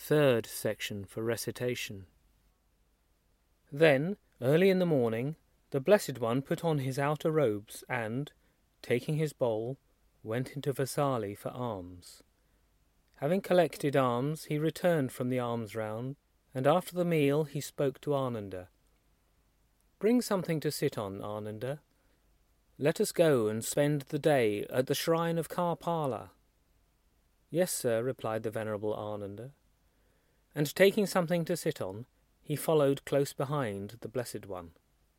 third section for recitation. Then, early in the morning, the Blessed One put on his outer robes and, taking his bowl, went into Vesali for alms. Having collected alms, he returned from the alms round, and after the meal he spoke to Ananda. "Bring something to sit on, Ananda. Let us go and spend the day at the shrine of Karpala." "Yes, sir," replied the Venerable Ananda. And taking something to sit on, he followed close behind the Blessed One.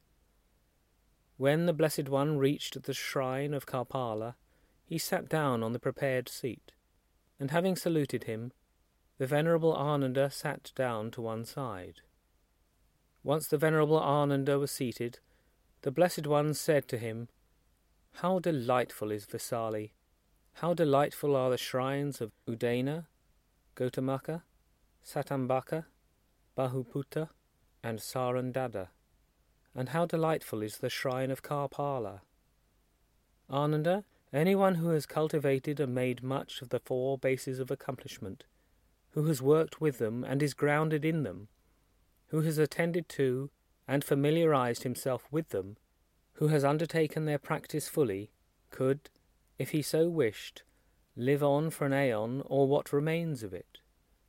When the Blessed One reached the shrine of Karpala, he sat down on the prepared seat, and having saluted him, the Venerable Ananda sat down to one side. Once the Venerable Ananda was seated, the Blessed One said to him, "How delightful is Vesali! How delightful are the shrines of Udana, Gautamaka, Satambaka, Bahuputta, and Sarandada, and how delightful is the shrine of Karpala! Ananda, anyone who has cultivated and made much of the four bases of accomplishment, who has worked with them and is grounded in them, who has attended to and familiarized himself with them, who has undertaken their practice fully, could, if he so wished, live on for an aeon or what remains of it.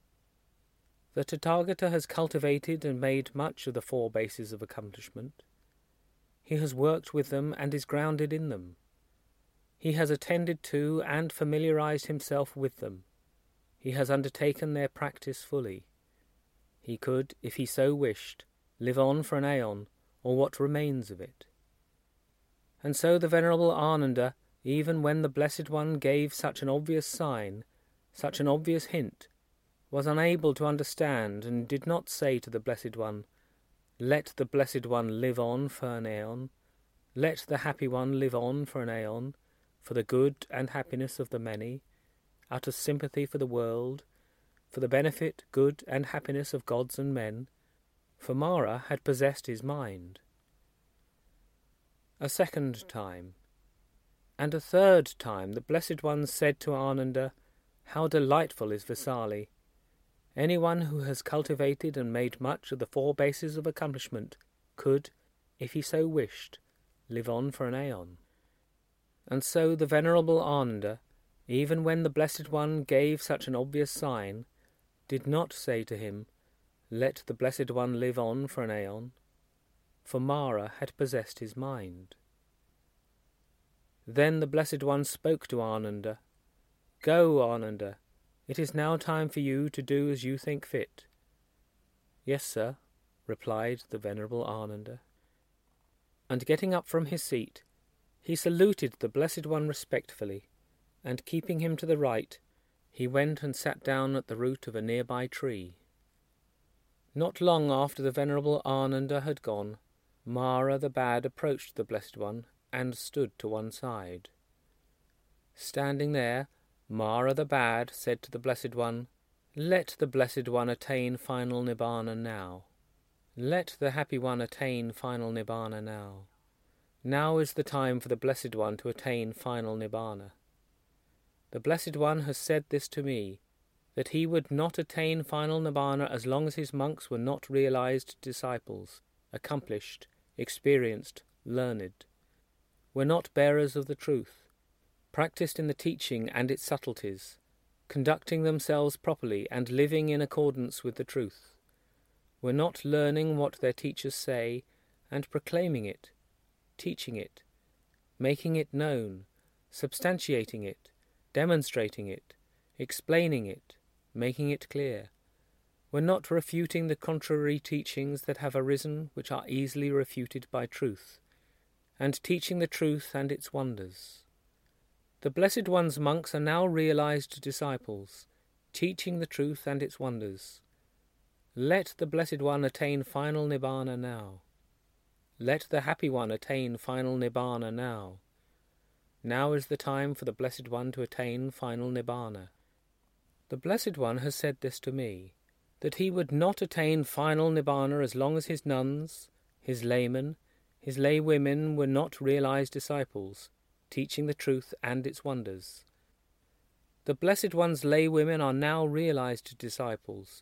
The Tathagata has cultivated and made much of the four bases of accomplishment. He has worked with them and is grounded in them. He has attended to and familiarized himself with them. He has undertaken their practice fully. He could, if he so wished, live on for an aeon, or what remains of it. And so the Venerable Ananda, even when the Blessed One gave such an obvious sign, such an obvious hint, was unable to understand, and did not say to the Blessed One, "Let the Blessed One live on for an aeon, let the Happy One live on for an aeon, for the good and happiness of the many, out of sympathy for the world, for the benefit, good, and happiness of gods and men," for Mara had possessed his mind. A second time, and a third time, the Blessed One said to Ananda, "How delightful is Vesali! Anyone who has cultivated and made much of the four bases of accomplishment could, if he so wished, live on for an aeon." And so the Venerable Ananda, even when the Blessed One gave such an obvious sign, did not say to him, "Let the Blessed One live on for an aeon," for Mara had possessed his mind. Then the Blessed One spoke to Ananda, "Go, Ananda, it is now time for you to do as you think fit." "Yes, sir," replied the Venerable Ananda. And getting up from his seat, he saluted the Blessed One respectfully, and keeping him to the right, he went and sat down at the root of a nearby tree. Not long after the Venerable Ananda had gone, Mara the Bad approached the Blessed One and stood to one side. Standing there, Mara the Bad said to the Blessed One, "Let the Blessed One attain final Nibbana now. Let the Happy One attain final Nibbana now. Now is the time for the Blessed One to attain final Nibbana. The Blessed One has said this to me, that he would not attain final Nibbana as long as his monks were not realized disciples, accomplished, experienced, learned, were not bearers of the truth, practiced in the teaching and its subtleties, conducting themselves properly and living in accordance with the truth, were not learning what their teachers say and proclaiming it, teaching it, making it known, substantiating it, demonstrating it, explaining it, making it clear, were not refuting the contrary teachings that have arisen which are easily refuted by truth, and teaching the truth and its wonders. The Blessed One's monks are now realized disciples, teaching the truth and its wonders. Let the Blessed One attain final Nibbana now. Let the Happy One attain final Nibbana now. Now is the time for the Blessed One to attain final Nibbana. The Blessed One has said this to me, that he would not attain final Nibbana as long as his nuns, his laymen, his laywomen were not realized disciples, teaching the truth and its wonders. The Blessed One's laywomen are now realized disciples,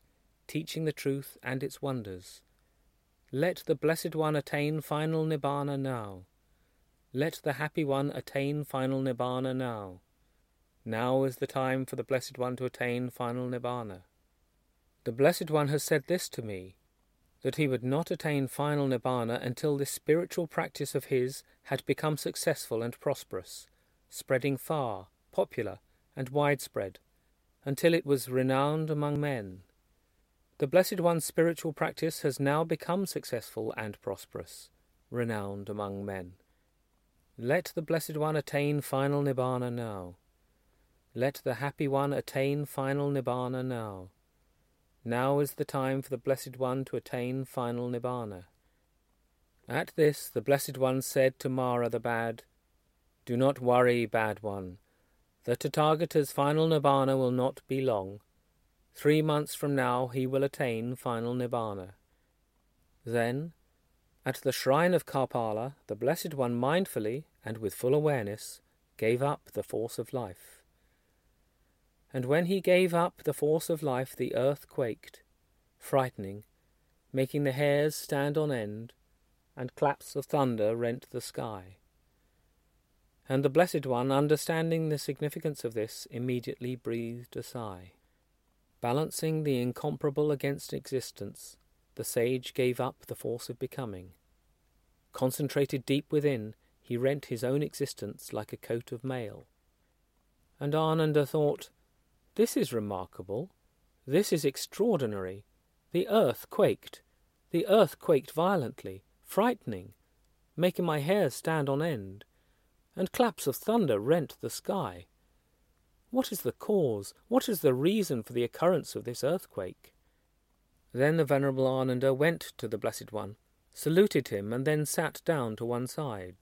teaching the truth and its wonders. Let the Blessed One attain final Nibbana now. Let the Happy One attain final Nibbana now. Now is the time for the Blessed One to attain final Nibbana. The Blessed One has said this to me, that he would not attain final Nibbana until this spiritual practice of his had become successful and prosperous, spreading far, popular, and widespread, until it was renowned among men. The Blessed One's spiritual practice has now become successful and prosperous, renowned among men. Let the Blessed One attain final Nibbana now. Let the Happy One attain final Nibbana now. Now is the time for the Blessed One to attain final Nibbana. At this the Blessed One said to Mara the bad, "Do not worry, bad one. The Tathagata's final Nibbana will not be long. 3 months from now he will attain final Nibbana." Then, at the shrine of Kapala, the Blessed One mindfully and with full awareness gave up the force of life. And when he gave up the force of life, the earth quaked, frightening, making the hairs stand on end, and claps of thunder rent the sky. And the Blessed One, understanding the significance of this, immediately breathed a sigh. Balancing the incomparable against existence, the sage gave up the force of becoming. Concentrated deep within, he rent his own existence like a coat of mail. And Ananda thought, "This is remarkable. This is extraordinary. The earth quaked. The earth quaked violently, frightening, making my hair stand on end, and claps of thunder rent the sky. What is the cause? What is the reason for the occurrence of this earthquake?" Then the Venerable Ananda went to the Blessed One, saluted him, and then sat down to one side.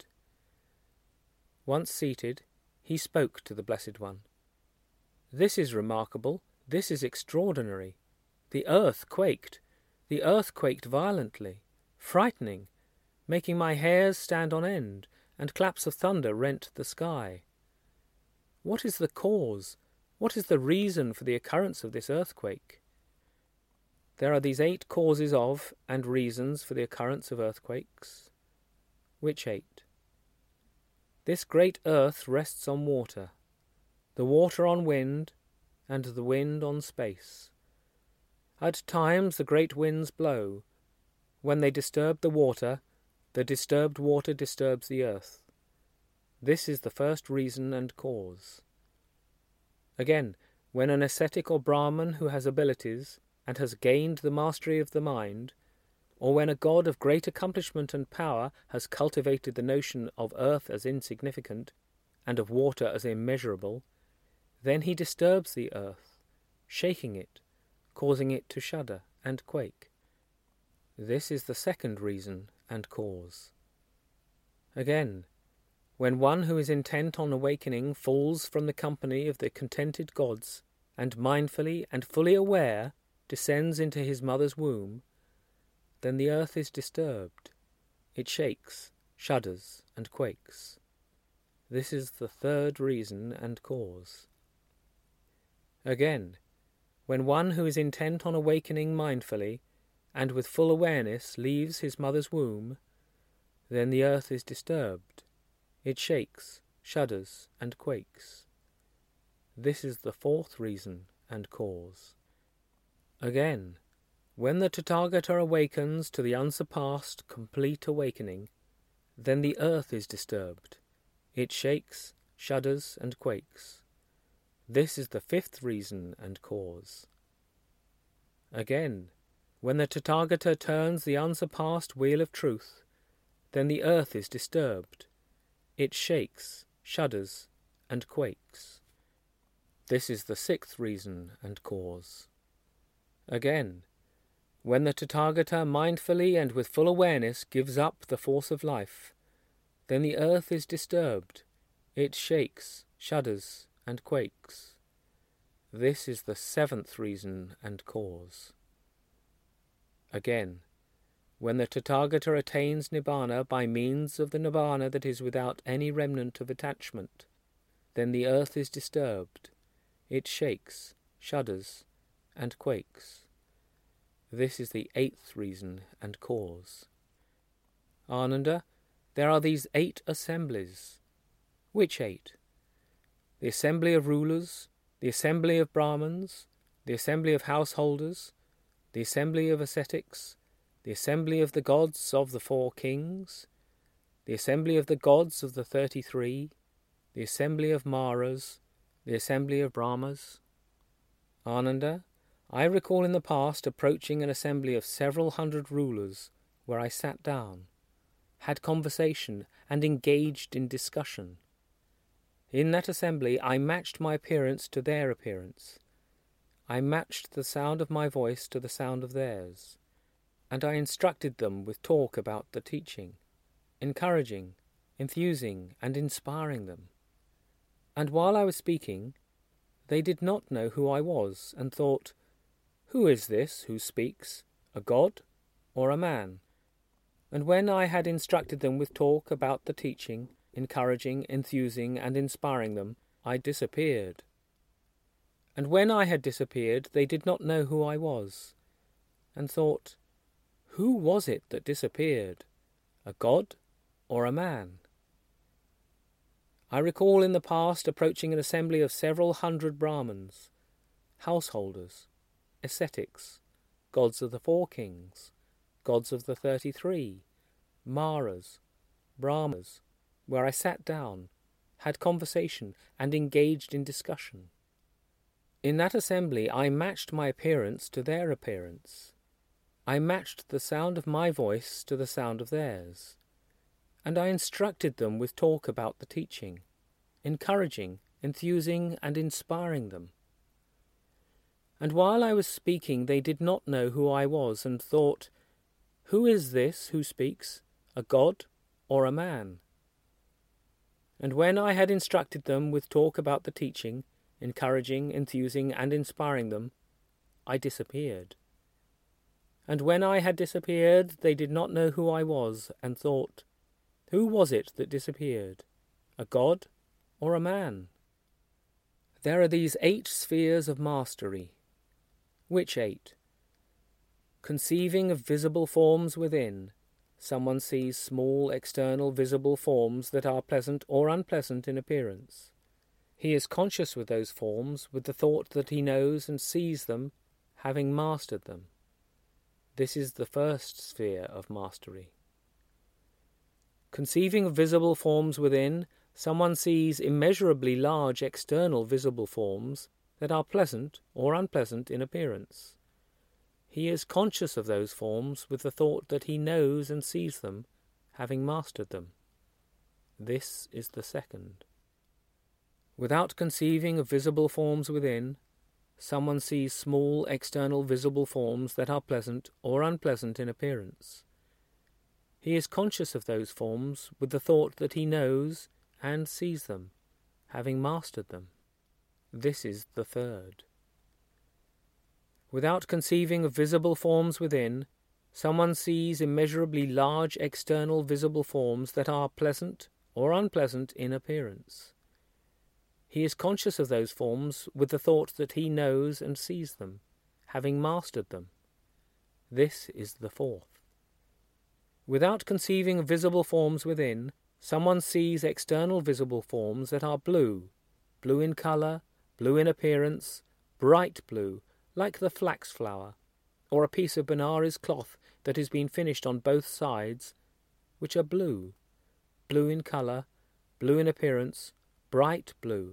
Once seated, he spoke to the Blessed One. "This is remarkable, this is extraordinary. The earth quaked violently, frightening, making my hairs stand on end, and claps of thunder rent the sky. What is the cause? What is the reason for the occurrence of this earthquake?" There are these 8 causes of and reasons for the occurrence of earthquakes. Which 8? This great earth rests on water, the water on wind, and the wind on space. At times the great winds blow. When they disturb the disturbed water disturbs the earth. This is the first reason and cause. Again, when an ascetic or Brahman who has abilities and has gained the mastery of the mind, or when a god of great accomplishment and power has cultivated the notion of earth as insignificant and of water as immeasurable, then he disturbs the earth, shaking it, causing it to shudder and quake. This is the second reason and cause. Again, when one who is intent on awakening falls from the company of the contented gods, and mindfully and fully aware descends into his mother's womb, then the earth is disturbed. It shakes, shudders, and quakes. This is the third reason and cause. Again, when one who is intent on awakening mindfully and with full awareness leaves his mother's womb, then the earth is disturbed. It shakes, shudders, and quakes. This is the fourth reason and cause. Again, when the Tathagata awakens to the unsurpassed, complete awakening, then the earth is disturbed. It shakes, shudders, and quakes. This is the fifth reason and cause. Again, when the Tathagata turns the unsurpassed wheel of truth, then the earth is disturbed. It shakes, shudders, and quakes. This is the sixth reason and cause. Again, when the Tathagata mindfully and with full awareness gives up the force of life, then the earth is disturbed. It shakes, shudders, and quakes. This is the seventh reason and cause. Again, when the Tathagata attains Nibbana by means of the Nibbana that is without any remnant of attachment, then the earth is disturbed. It shakes, shudders, and quakes. This is the 8th reason and cause. Ananda, there are these 8 assemblies. Which 8? The assembly of rulers, the assembly of Brahmins, the assembly of householders, the assembly of ascetics, the assembly of the gods of the 4 kings, the assembly of the gods of the 33, the assembly of Maras, the assembly of Brahmas. Ananda, I recall in the past approaching an assembly of several hundred rulers where I sat down, had conversation, and engaged in discussion. In that assembly I matched my appearance to their appearance. I matched the sound of my voice to the sound of theirs, and I instructed them with talk about the teaching, encouraging, enthusing, and inspiring them. And while I was speaking, they did not know who I was, and thought, "Who is this who speaks, a god or a man?" And when I had instructed them with talk about the teaching, encouraging, enthusing, and inspiring them, I disappeared. And when I had disappeared, they did not know who I was, and thought, "Who was it that disappeared, a god or a man?" I recall in the past approaching an assembly of several hundred Brahmins, householders, ascetics, gods of the 4 kings, gods of the 33, Maras, Brahmas, where I sat down, had conversation, and engaged in discussion. In that assembly I matched my appearance to their appearance. I matched the sound of my voice to the sound of theirs, and I instructed them with talk about the teaching, encouraging, enthusing, and inspiring them. And while I was speaking, they did not know who I was, and thought, "Who is this who speaks, a god or a man?" And when I had instructed them with talk about the teaching, encouraging, enthusing, and inspiring them, I disappeared. And when I had disappeared, they did not know who I was, and thought, "Who was it that disappeared, a god or a man?" There are these 8 spheres of mastery. Which 8? Conceiving of visible forms within, someone sees small external visible forms that are pleasant or unpleasant in appearance. He is conscious with those forms with the thought that he knows and sees them, having mastered them. This is the 1st sphere of mastery. Conceiving of visible forms within, someone sees immeasurably large external visible forms that are pleasant or unpleasant in appearance. He is conscious of those forms with the thought that he knows and sees them, having mastered them. This is the 2nd. Without conceiving of visible forms within, someone sees small external visible forms that are pleasant or unpleasant in appearance. He is conscious of those forms with the thought that he knows and sees them, having mastered them. This is the 3rd. Without conceiving of visible forms within, someone sees immeasurably large external visible forms that are pleasant or unpleasant in appearance. He is conscious of those forms with the thought that he knows and sees them, having mastered them. This is the 4th. Without conceiving of visible forms within, someone sees external visible forms that are blue, blue in colour, blue in appearance, bright blue, like the flax flower, or a piece of Benares cloth that has been finished on both sides, which are blue, blue in colour, blue in appearance, bright blue.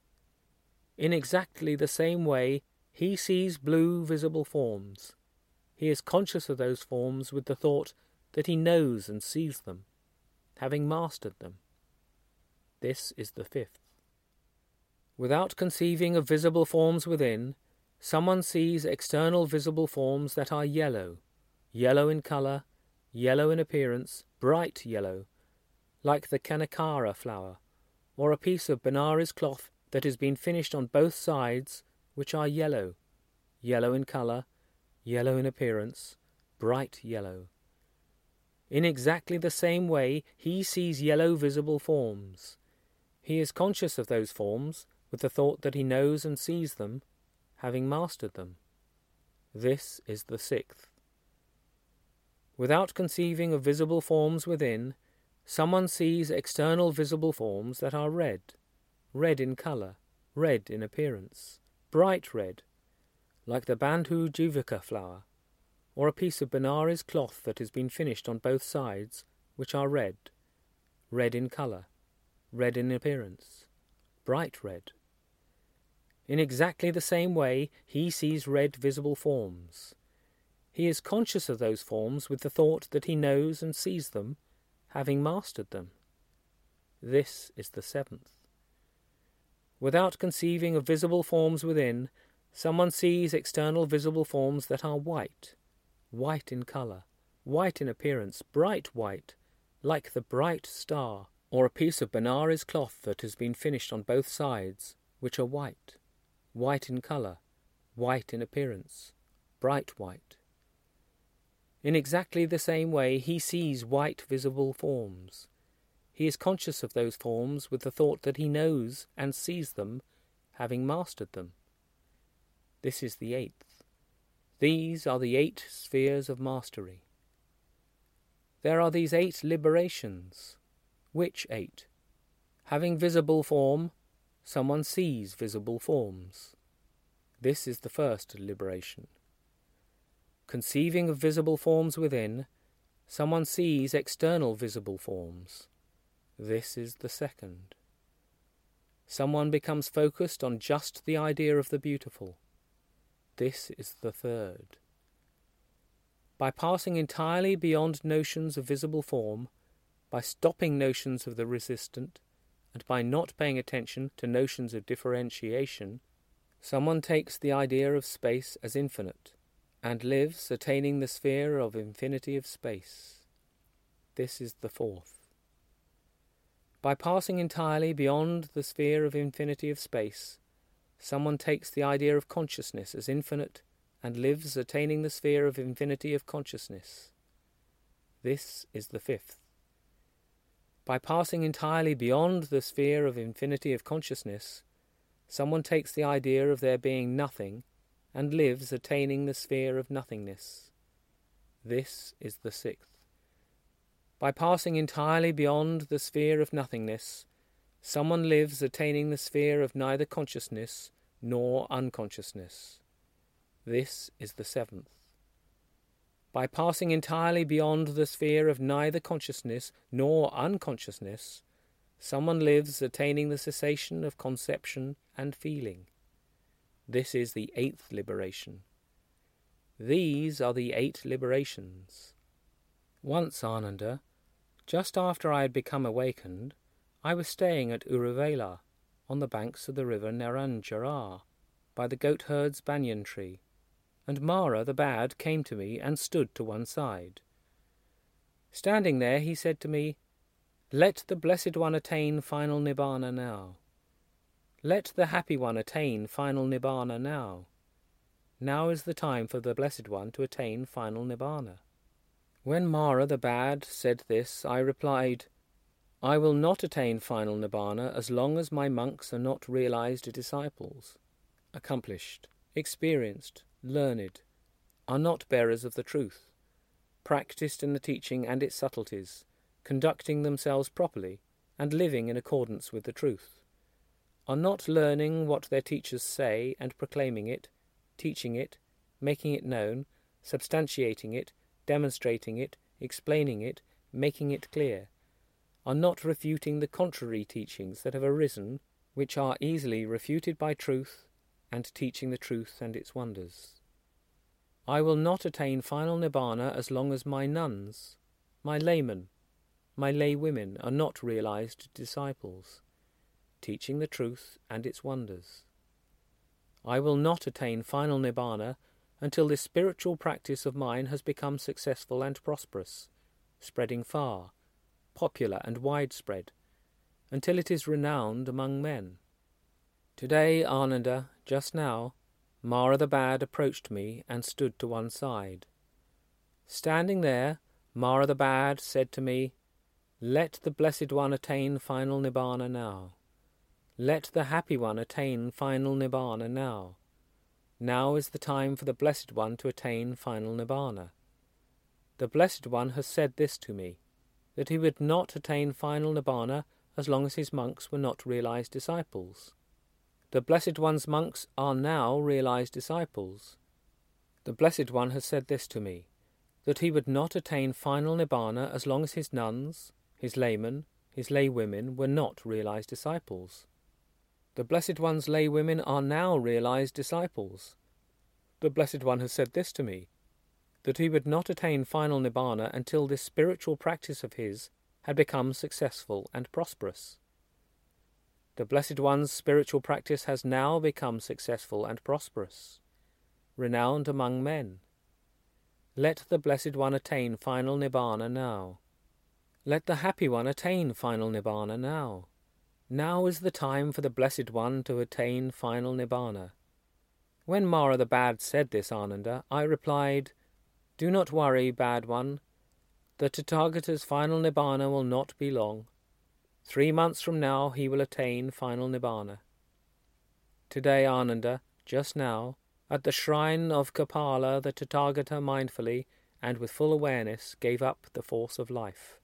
In exactly the same way, he sees blue visible forms. He is conscious of those forms with the thought that he knows and sees them, having mastered them. This is the 5th. Without conceiving of visible forms within, someone sees external visible forms that are yellow, yellow in colour, yellow in appearance, bright yellow, like the Kanakara flower, or a piece of Benares cloth that has been finished on both sides, which are yellow, yellow in colour, yellow in appearance, bright yellow. In exactly the same way, he sees yellow visible forms. He is conscious of those forms with the thought that he knows and sees them, having mastered them. This is the sixth. Without conceiving of visible forms within, someone sees external visible forms that are red, red in colour, red in appearance, bright red, like the Bandhu Jivika flower, or a piece of Benares cloth that has been finished on both sides, which are red, red in colour, red in appearance, bright red. In exactly the same way, he sees red visible forms. He is conscious of those forms with the thought that he knows and sees them, having mastered them. This is the seventh. Without conceiving of visible forms within, someone sees external visible forms that are white, white in colour, white in appearance, bright white, like the bright star, or a piece of Benares cloth that has been finished on both sides, which are white, white in colour, white in appearance, bright white. In exactly the same way, he sees white visible forms. He is conscious of those forms with the thought that he knows and sees them, having mastered them. This is the eighth. These are the 8 spheres of mastery. There are these 8 liberations. Which 8? Having visible form, someone sees visible forms. This is the first liberation. Conceiving of visible forms within, someone sees external visible forms. This is the second. Someone becomes focused on just the idea of the beautiful. This is the third. By passing entirely beyond notions of visible form, by stopping notions of the resistant, and by not paying attention to notions of differentiation, someone takes the idea of space as infinite, and lives attaining the sphere of infinity of space. This is the fourth. By passing entirely beyond the sphere of infinity of space, someone takes the idea of consciousness as infinite and lives attaining the sphere of infinity of consciousness. This is the fifth. By passing entirely beyond the sphere of infinity of consciousness, someone takes the idea of there being nothing and lives attaining the sphere of nothingness. This is the sixth. By passing entirely beyond the sphere of nothingness, someone lives attaining the sphere of neither consciousness nor unconsciousness. This is the seventh. By passing entirely beyond the sphere of neither consciousness nor unconsciousness, someone lives attaining the cessation of conception and feeling. This is the 8th liberation. These are the 8 liberations. Once, Ananda, just after I had become awakened, I was staying at Uruvela, on the banks of the river Neranjara, by the goatherd's banyan tree, and Mara the Bad came to me and stood to one side. Standing there, he said to me, "Let the Blessed One attain final Nibbana now. Let the Happy One attain final Nibbana now. Now is the time for the Blessed One to attain final Nibbana." When Mara the Bad said this, I replied, "I will not attain final Nibbana as long as my monks are not realized disciples, accomplished, experienced, learned, are not bearers of the truth, practiced in the teaching and its subtleties, conducting themselves properly and living in accordance with the truth, are not learning what their teachers say and proclaiming it, teaching it, making it known, substantiating it, demonstrating it, explaining it, making it clear, are not refuting the contrary teachings that have arisen, which are easily refuted by truth, and teaching the truth and its wonders. I will not attain final Nibbana as long as my nuns, my laymen, my lay women are not realized disciples, teaching the truth and its wonders. I will not attain final Nibbana until this spiritual practice of mine has become successful and prosperous, spreading far, popular and widespread, until it is renowned among men. Today, Ananda, just now, Mara the Bad approached me and stood to one side. Standing there, Mara the Bad said to me, "Let the Blessed One attain final Nibbana now. Let the Happy One attain final Nibbana now. Now is the time for the Blessed One to attain final Nibbana. The Blessed One has said this to me, that he would not attain final Nibbana as long as his monks were not realized disciples. The Blessed One's monks are now realized disciples. The Blessed One has said this to me, that he would not attain final Nibbana as long as his nuns, his laymen, his laywomen were not realized disciples. The Blessed One's laywomen are now realized disciples. The Blessed One has said this to me, that he would not attain final Nibbana until this spiritual practice of his had become successful and prosperous. The Blessed One's spiritual practice has now become successful and prosperous, renowned among men. Let the Blessed One attain final Nibbana now. Let the Happy One attain final Nibbana now. Now is the time for the Blessed One to attain final Nibbana. When Mara the Bad said this, Ananda, I replied, Do not worry, Bad One. The Tathagata's final Nibbana will not be long. 3 months from now he will attain final Nibbana. Today, Ananda, just now, at the shrine of Kapala, the Tathagata mindfully and with full awareness gave up the force of life.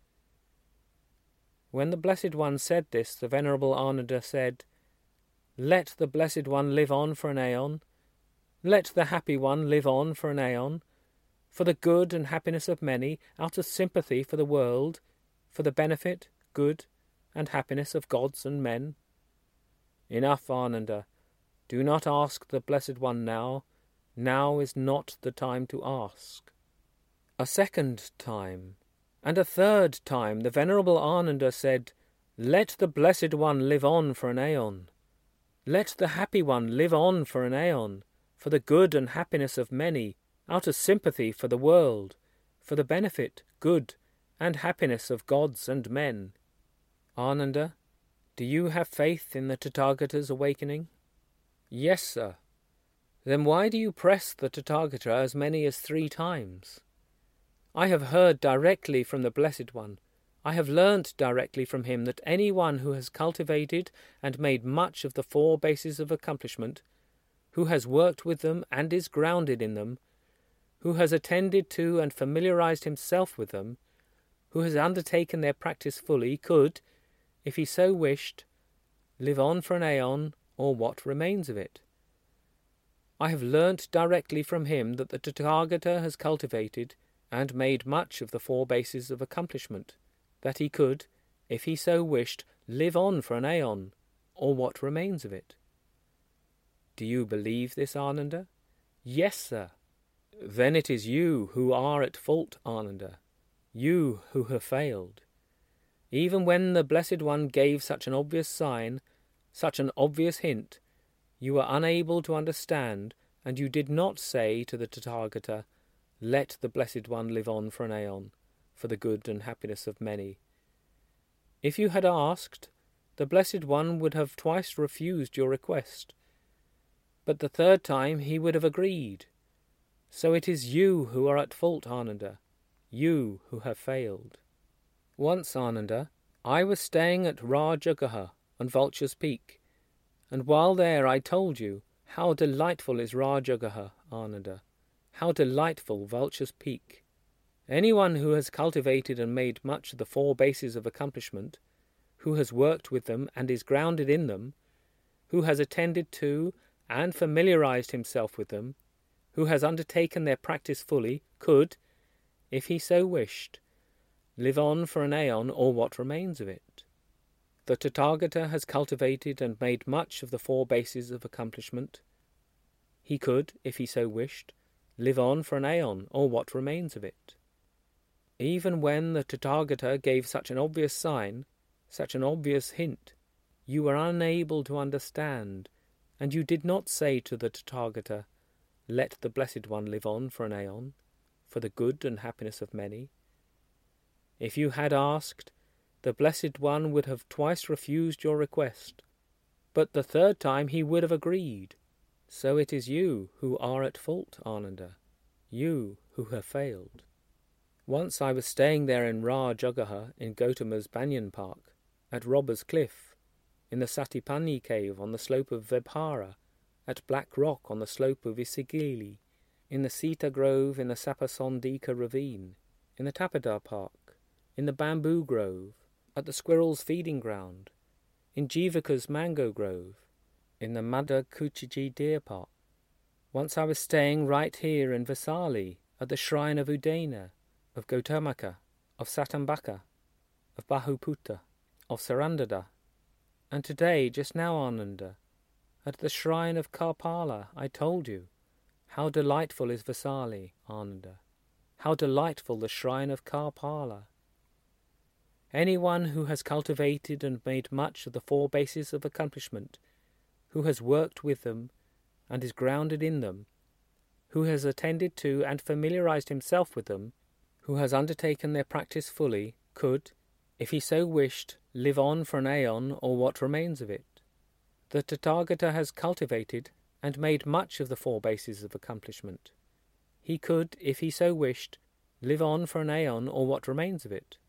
When the Blessed One said this, the Venerable Ananda said, Let the Blessed One live on for an aeon. Let the Happy One live on for an aeon, for the good and happiness of many, out of sympathy for the world, for the benefit, good, and happiness of gods and men. Enough, Ananda. Do not ask the Blessed One now. Now is not the time to ask. A second time, and a third time, the Venerable Ananda said, Let the Blessed One live on for an aeon. Let the Happy One live on for an aeon, for the good and happiness of many, out of sympathy for the world, for the benefit, good, and happiness of gods and men. Ananda, do you have faith in the Tathagata's awakening? Yes, sir. Then why do you press the Tathagata as many as 3 times? I have heard directly from the Blessed One. I have learnt directly from him that any one who has cultivated and made much of the 4 bases of accomplishment, who has worked with them and is grounded in them, who has attended to and familiarized himself with them, who has undertaken their practice fully, could, if he so wished, live on for an aeon or what remains of it. I have learnt directly from him that the Tathagata has cultivated and made much of the 4 bases of accomplishment, that he could, if he so wished, live on for an aeon, or what remains of it. Do you believe this, Ananda? Yes, sir. Then it is you who are at fault, Ananda, you who have failed. Even when the Blessed One gave such an obvious sign, such an obvious hint, you were unable to understand, and you did not say to the Tathagata, Let the Blessed One live on for an aeon, for the good and happiness of many. If you had asked, the Blessed One would have twice refused your request, but the 3rd time he would have agreed. So it is you who are at fault, Ananda, you who have failed. Once, Ananda, I was staying at Rajagaha on Vulture's Peak, and while there I told you, how delightful is Rajagaha, Ananda, how delightful Vulture's Peak. Anyone who has cultivated and made much of the 4 bases of accomplishment, who has worked with them and is grounded in them, who has attended to and familiarized himself with them, who has undertaken their practice fully, could, if he so wished, live on for an aeon or what remains of it. The Tathagata has cultivated and made much of the 4 bases of accomplishment. He could, if he so wished, live on for an aeon or what remains of it. Even when the Tathagata gave such an obvious sign, such an obvious hint, you were unable to understand, and you did not say to the Tathagata, Let the Blessed One live on for an aeon, for the good and happiness of many. If you had asked, the Blessed One would have twice refused your request, but the 3rd time he would have agreed. So it is you who are at fault, Ananda, you who have failed. Once I was staying there in Rajagaha in Gautama's Banyan Park, at Robber's Cliff, in the Satipani cave on the slope of Vibhara, at Black Rock on the slope of Isigili, in the Sita Grove in the Sapasondika ravine, in the Tapadar Park, in the Bamboo Grove, at the Squirrels' Feeding Ground, in Jivaka's Mango Grove, in the Madha Kuchiji Deer Park. Once I was staying right here in Vasali, at the shrine of Udena, of Gautamaka, of Satambaka, of Bahuputta, of Sarandada, and today, just now, Ananda, at the shrine of Karpala. I told you, how delightful is Vasali, Ananda, how delightful the shrine of Karpala. Anyone who has cultivated and made much of the four bases of accomplishment, who has worked with them and is grounded in them, who has attended to and familiarized himself with them, who has undertaken their practice fully, could, if he so wished, live on for an aeon or what remains of it. The Tathagata has cultivated and made much of the four bases of accomplishment. He could, if he so wished, live on for an aeon or what remains of it.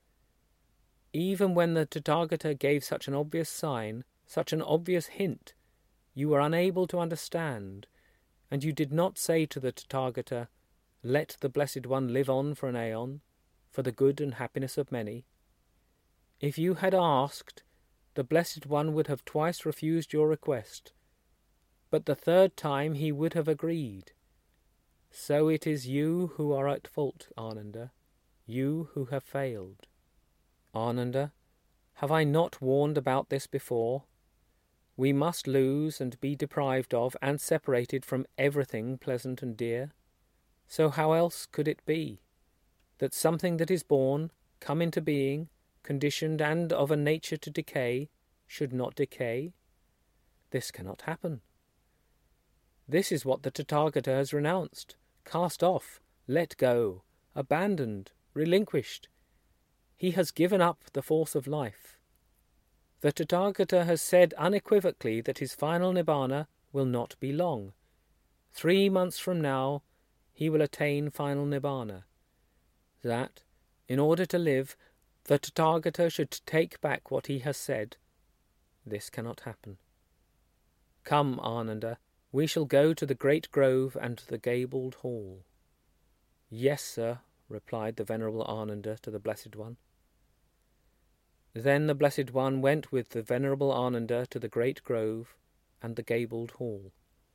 Even when the Tathagata gave such an obvious sign, such an obvious hint, you were unable to understand, and you did not say to the Tathagata, "Let the Blessed One live on for an aeon, for the good and happiness of many." If you had asked, the Blessed One would have twice refused your request, but the third time he would have agreed. So it is you who are at fault, Ananda, you who have failed. Ananda, have I not warned about this before? We must lose and be deprived of and separated from everything pleasant and dear. So how else could it be? That something that is born, come into being, conditioned and of a nature to decay, should not decay? This cannot happen. This is what the Tathagata has renounced, cast off, let go, abandoned, relinquished. He has given up the force of life. The Tathagata has said unequivocally that his final Nibbana will not be long. 3 months from now, he will attain final Nibbana. That, in order to live, the Tathagata should take back what he has said. This cannot happen. Come, Ananda, we shall go to the great grove and the gabled hall. Yes, sir, replied the Venerable Ananda to the Blessed One. Then the Blessed One went with the Venerable Ananda to the great grove and the gabled hall.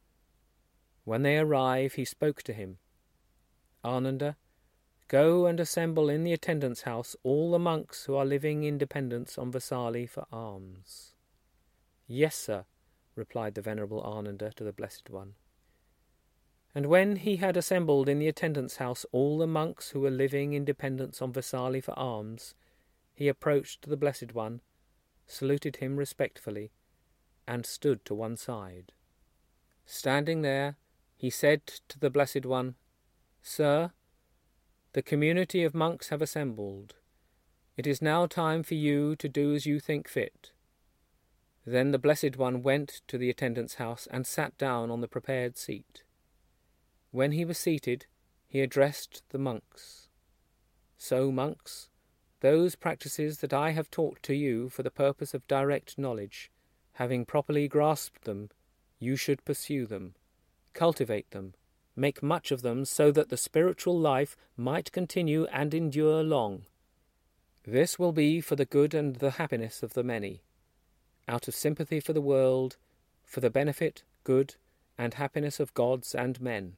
When they arrived, he spoke to him. Ananda, go and assemble in the attendance house all the monks who are living in dependence on Vasali for alms. Yes, sir, replied the Venerable Ananda to the Blessed One. And when he had assembled in the attendance house all the monks who were living in dependence on Vasali for alms, he approached the Blessed One, saluted him respectfully, and stood to one side. Standing there, he said to the Blessed One, Sir, the community of monks have assembled. It is now time for you to do as you think fit. Then the Blessed One went to the attendance house and sat down on the prepared seat. When he was seated, he addressed the monks. So, monks, those practices that I have taught to you for the purpose of direct knowledge, having properly grasped them, you should pursue them, cultivate them, make much of them so that the spiritual life might continue and endure long. This will be for the good and the happiness of the many, out of sympathy for the world, for the benefit, good, and happiness of gods and men.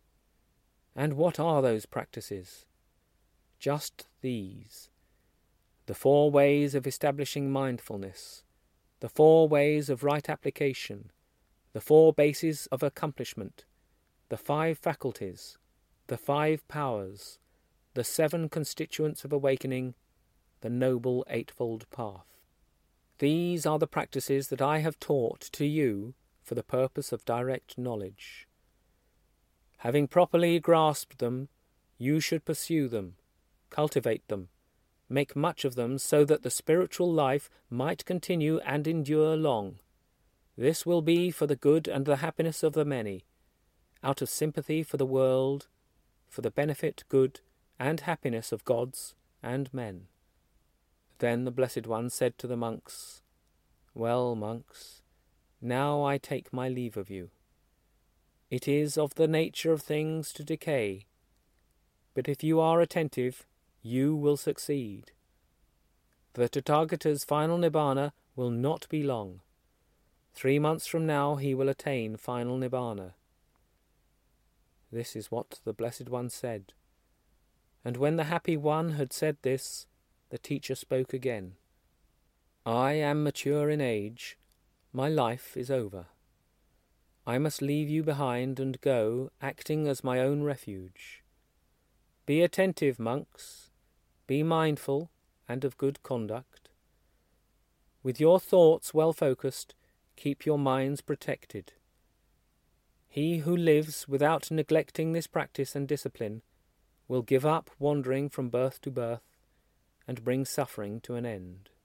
And what are those practices? Just these. The 4 ways of establishing mindfulness, the 4 ways of right application, the 4 bases of accomplishment, the 5 faculties, the 5 powers, the 7 constituents of awakening, the Noble Eightfold Path. These are the practices that I have taught to you for the purpose of direct knowledge. Having properly grasped them, you should pursue them, cultivate them, make much of them so that the spiritual life might continue and endure long. This will be for the good and the happiness of the many, out of sympathy for the world, for the benefit, good, and happiness of gods and men. Then the Blessed One said to the monks, Well, monks, now I take my leave of you. It is of the nature of things to decay, but if you are attentive, you will succeed. The Tathagata's final Nibbana will not be long. 3 months from now he will attain final Nibbana. This is what the Blessed One said. And when the Happy One had said this, the teacher spoke again. I am mature in age. My life is over. I must leave you behind and go, acting as my own refuge. Be attentive, monks. Be mindful and of good conduct. With your thoughts well focused, keep your minds protected. He who lives without neglecting this practice and discipline will give up wandering from birth to birth and bring suffering to an end.